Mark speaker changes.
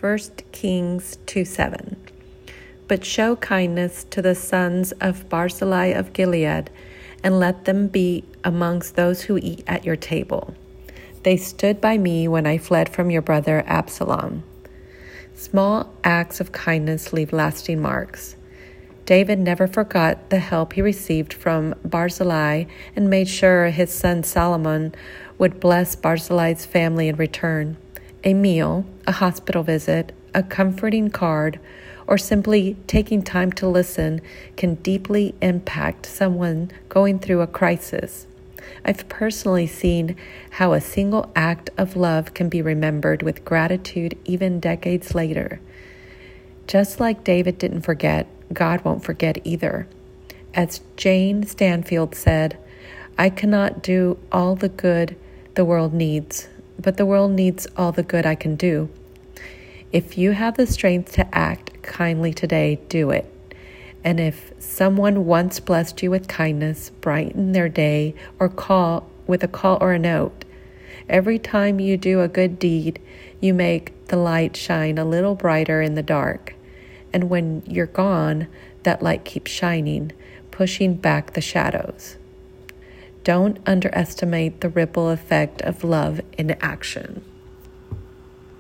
Speaker 1: 1 Kings 2:7. But show kindness to the sons of Barzillai of Gilead, and let them be amongst those who eat at your table. They stood by me when I fled from your brother Absalom. Small acts of kindness leave lasting marks. David never forgot the help he received from Barzillai and made sure his son Solomon would bless Barzillai's family in return. A meal, a hospital visit, a comforting card, or simply taking time to listen can deeply impact someone going through a crisis. I've personally seen how a single act of love can be remembered with gratitude even decades later. Just like David didn't forget, God won't forget either. As Jane Stanfield said, "I cannot do all the good the world needs, but the world needs all the good I can do." If you have the strength to act kindly today, do it. And if someone once blessed you with kindness, brighten their day or call with a call or a note. Every time you do a good deed, you make the light shine a little brighter in the dark. And when you're gone, that light keeps shining, pushing back the shadows. Don't underestimate the ripple effect of love in action.